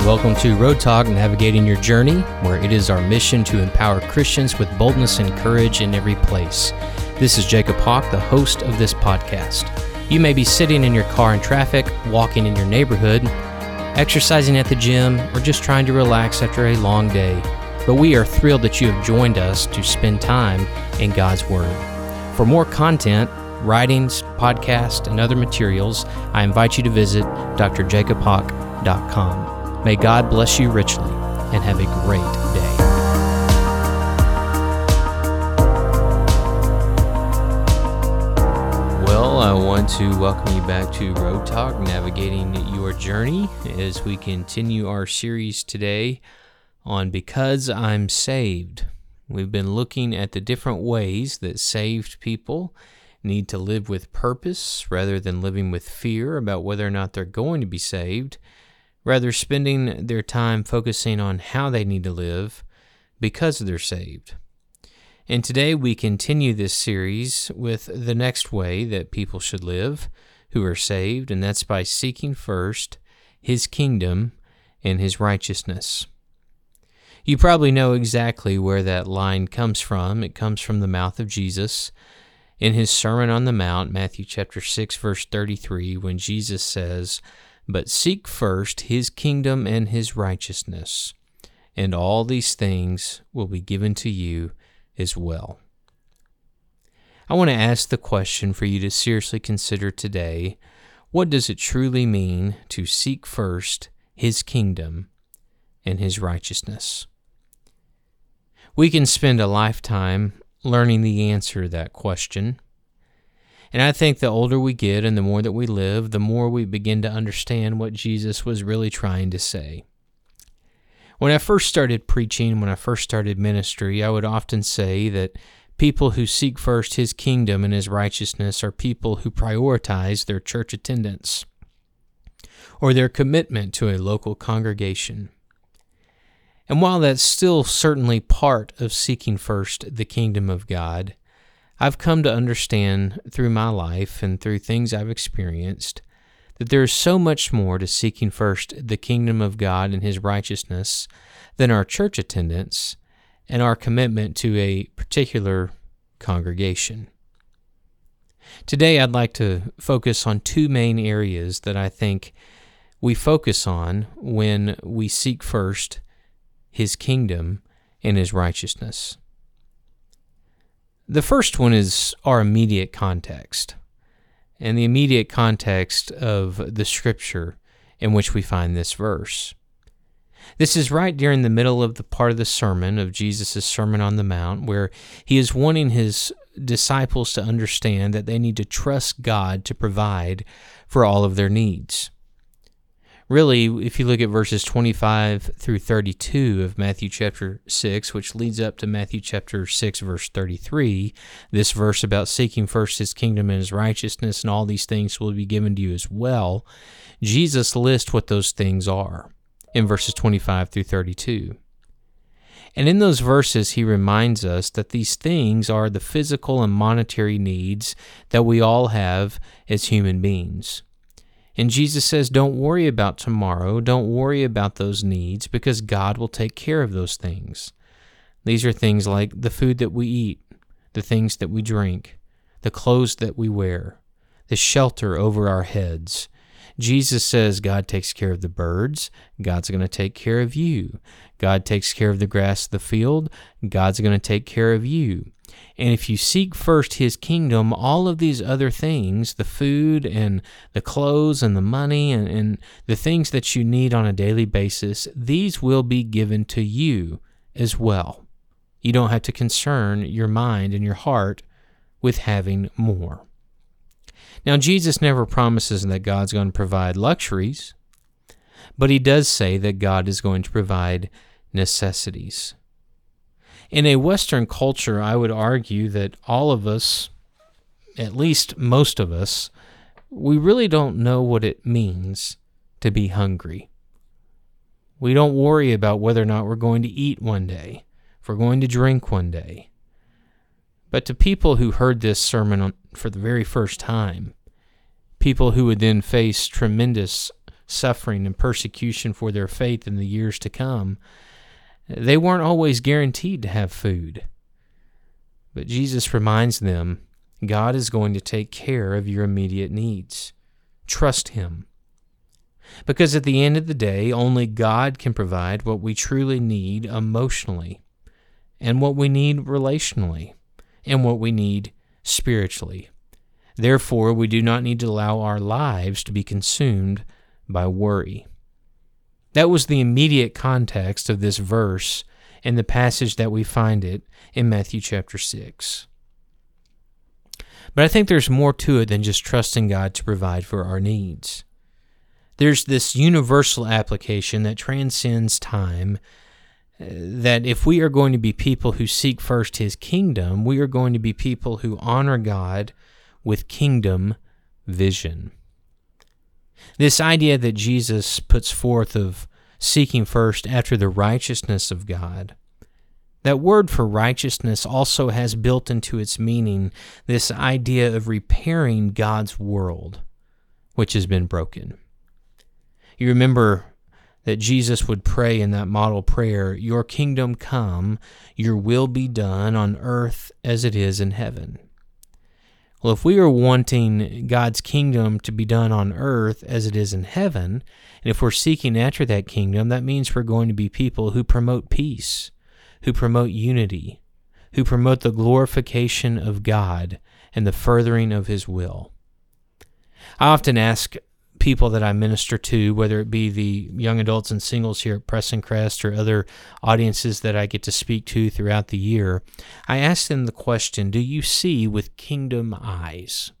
welcome to Road Talk, Navigating Your Journey, where it is our mission to empower Christians with boldness and courage in every place. This is Jacob Hawk, the host of this podcast. You may be sitting in your car in traffic, walking in your neighborhood, exercising at the gym, or just trying to relax after a long day. But we are thrilled that you have joined us to spend time in God's Word. For more content, writings, podcasts, and other materials, I invite you to visit drjacobhawk.com. May God bless you richly, and have a great day. Well, I want to welcome you back to Road Talk, Navigating Your Journey, as we continue our series today on Because I'm Saved. We've been looking at the different ways that saved people need to live with purpose rather than living with fear about whether or not they're going to be saved, rather spending their time focusing on how they need to live because they're saved. And today we continue this series with the next way that people should live who are saved, and that's by seeking first His kingdom and His righteousness. You probably know exactly where that line comes from. It comes from the mouth of Jesus in His Sermon on the Mount, Matthew chapter 6, verse 33, when Jesus says, "But seek first His kingdom and His righteousness, and all these things will be given to you as well." I want to ask the question for you to seriously consider today: what does it truly mean to seek first His kingdom and His righteousness? We can spend a lifetime learning the answer to that question. And I think the older we get and the more that we live, the more we begin to understand what Jesus was really trying to say. When I first started preaching, when I first started ministry, I would often say that people who seek first His kingdom and His righteousness are people who prioritize their church attendance or their commitment to a local congregation. And while that's still certainly part of seeking first the kingdom of God, I've come to understand through my life and through things I've experienced that there is so much more to seeking first the kingdom of God and His righteousness than our church attendance and our commitment to a particular congregation. Today I'd like to focus on two main areas that I think we focus on when we seek first His kingdom and His righteousness. The first one is our immediate context, and the immediate context of the scripture in which we find this verse. This is right during the middle of the part of the sermon of Jesus' Sermon on the Mount, where He is wanting His disciples to understand that they need to trust God to provide for all of their needs. Really, if you look at verses 25 through 32 of Matthew chapter 6, which leads up to Matthew chapter 6, verse 33, this verse about seeking first His kingdom and His righteousness, and all these things will be given to you as well, Jesus lists what those things are in verses 25 through 32. And in those verses, He reminds us that these things are the physical and monetary needs that we all have as human beings. And Jesus says, don't worry about tomorrow. Don't worry about those needs, because God will take care of those things. These are things like the food that we eat, the things that we drink, the clothes that we wear, the shelter over our heads. Jesus says God takes care of the birds. God's going to take care of you. God takes care of the grass of the field. God's going to take care of you. And if you seek first His kingdom, all of these other things, the food and the clothes and the money and the things that you need on a daily basis, these will be given to you as well. You don't have to concern your mind and your heart with having more. Now, Jesus never promises that God's going to provide luxuries, but He does say that God is going to provide necessities. In a Western culture, I would argue that all of us, at least most of us, we really don't know what it means to be hungry. We don't worry about whether or not we're going to eat one day, if we're going to drink one day. But to people who heard this sermon for the very first time, people who would then face tremendous suffering and persecution for their faith in the years to come, they weren't always guaranteed to have food. But Jesus reminds them, God is going to take care of your immediate needs. Trust Him. Because at the end of the day, only God can provide what we truly need emotionally, and what we need relationally, and what we need spiritually. Therefore, we do not need to allow our lives to be consumed by worry. That was the immediate context of this verse in the passage that we find it in Matthew chapter 6. But I think there's more to it than just trusting God to provide for our needs. There's this universal application that transcends time, that if we are going to be people who seek first His kingdom, we are going to be people who honor God with kingdom vision. This idea that Jesus puts forth of seeking first after the righteousness of God, that word for righteousness also has built into its meaning this idea of repairing God's world, which has been broken. You remember that Jesus would pray in that model prayer, "Your kingdom come, your will be done on earth as it is in heaven." Well, if we are wanting God's kingdom to be done on earth as it is in heaven, and if we're seeking after that kingdom, that means we're going to be people who promote peace, who promote unity, who promote the glorification of God and the furthering of His will. I often ask people that I minister to, whether it be the young adults and singles here at Press and Crest or other audiences that I get to speak to throughout the year, I ask them the question, do you see with kingdom eyes?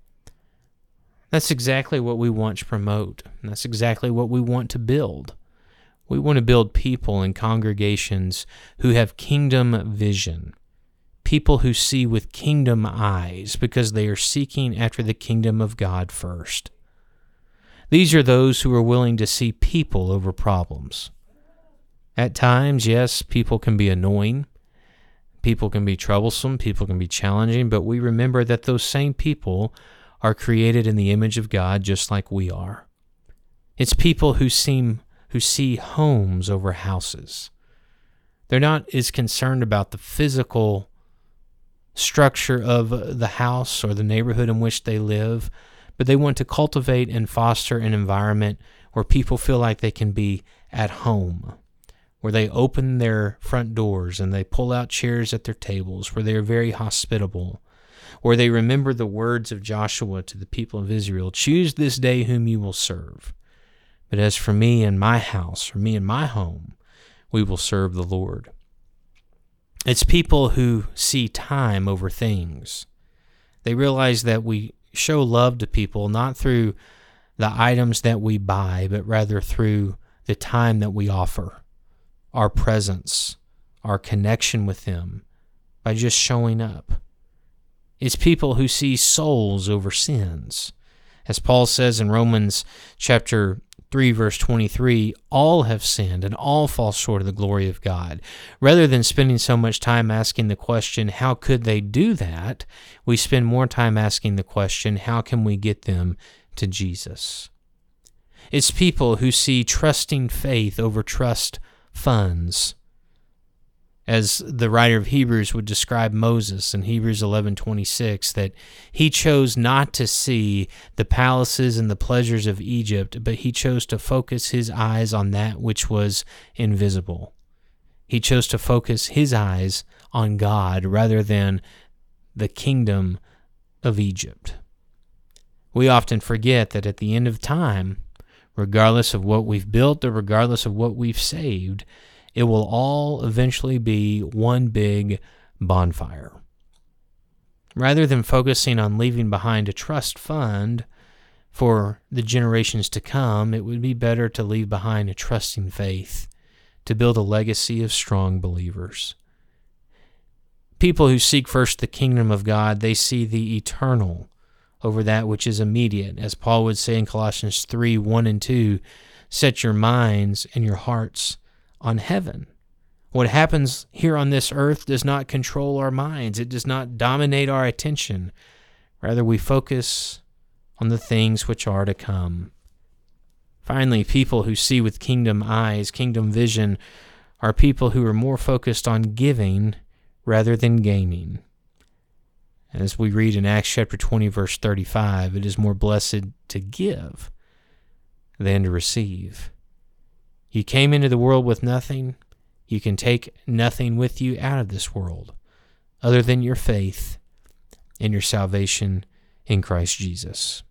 That's exactly what we want to promote. And that's exactly what we want to build. We want to build people and congregations who have kingdom vision, people who see with kingdom eyes because they are seeking after the kingdom of God first. These are those who are willing to see people over problems. At times, yes, people can be annoying, people can be troublesome, people can be challenging, but we remember that those same people are created in the image of God just like we are. It's people who see homes over houses. They're not as concerned about the physical structure of the house or the neighborhood in which they live, but they want to cultivate and foster an environment where people feel like they can be at home, where they open their front doors and they pull out chairs at their tables, where they are very hospitable, where they remember the words of Joshua to the people of Israel, "Choose this day whom you will serve. But as for me and my house, for me and my home, we will serve the Lord." It's people who see time over things. They realize that we show love to people not through the items that we buy, but rather through the time that we offer, our presence, our connection with them, by just showing up. It's people who see souls over sins. As Paul says in Romans chapter 3, verse 23, all have sinned and all fall short of the glory of God. Rather than spending so much time asking the question, how could they do that? We spend more time asking the question, how can we get them to Jesus? It's people who see trusting faith over trust funds. As the writer of Hebrews would describe Moses in Hebrews 11:26, that he chose not to see the palaces and the pleasures of Egypt, but he chose to focus his eyes on that which was invisible. He chose to focus his eyes on God rather than the kingdom of Egypt. We often forget that at the end of time, regardless of what we've built or regardless of what we've saved, it will all eventually be one big bonfire. Rather than focusing on leaving behind a trust fund for the generations to come, it would be better to leave behind a trusting faith to build a legacy of strong believers. People who seek first the kingdom of God, they see the eternal over that which is immediate. As Paul would say in Colossians 3:1 and 2, set your minds and your hearts on heaven. What happens here on this earth does not control our minds. It does not dominate our attention. Rather, we focus on the things which are to come. Finally, people who see with kingdom eyes, kingdom vision, are people who are more focused on giving rather than gaining. As we read in Acts chapter 20, verse 35, it is more blessed to give than to receive. You came into the world with nothing. You can take nothing with you out of this world other than your faith and your salvation in Christ Jesus.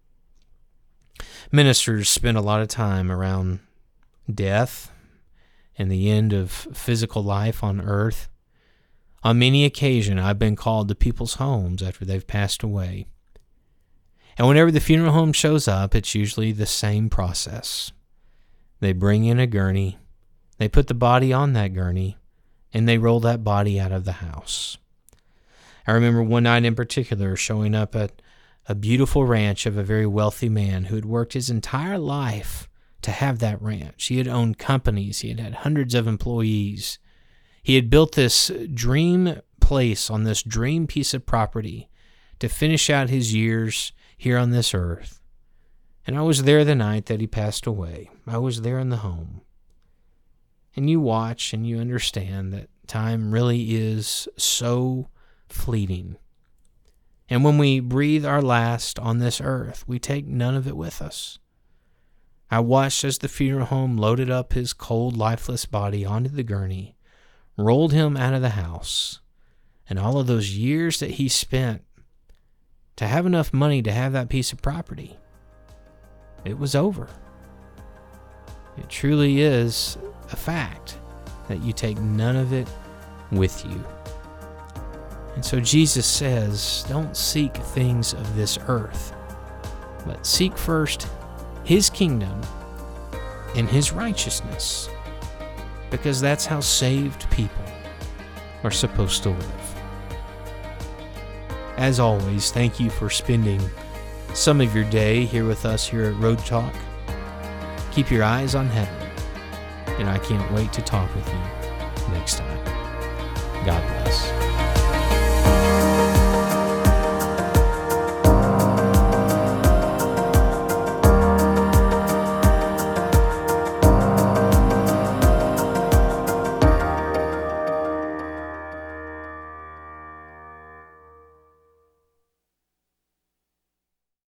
Ministers spend a lot of time around death and the end of physical life on earth. On many occasions, I've been called to people's homes after they've passed away. And whenever the funeral home shows up, it's usually the same process. They bring in a gurney, they put the body on that gurney, and they roll that body out of the house. I remember one night in particular showing up at a beautiful ranch of a very wealthy man who had worked his entire life to have that ranch. He had owned companies. He had had hundreds of employees. He had built this dream place on this dream piece of property to finish out his years here on this earth. And I was there the night that he passed away. I was there in the home. And you watch and you understand that time really is so fleeting. And when we breathe our last on this earth, we take none of it with us. I watched as the funeral home loaded up his cold, lifeless body onto the gurney, rolled him out of the house, and all of those years that he spent to have enough money to have that piece of property, it was over. It truly is a fact that you take none of it with you. And so Jesus says, don't seek things of this earth, but seek first His kingdom and His righteousness, because that's how saved people are supposed to live. As always, thank you for spending some of your day here with us here at Road Talk. Keep your eyes on heaven, and I can't wait to talk with you next time. God bless.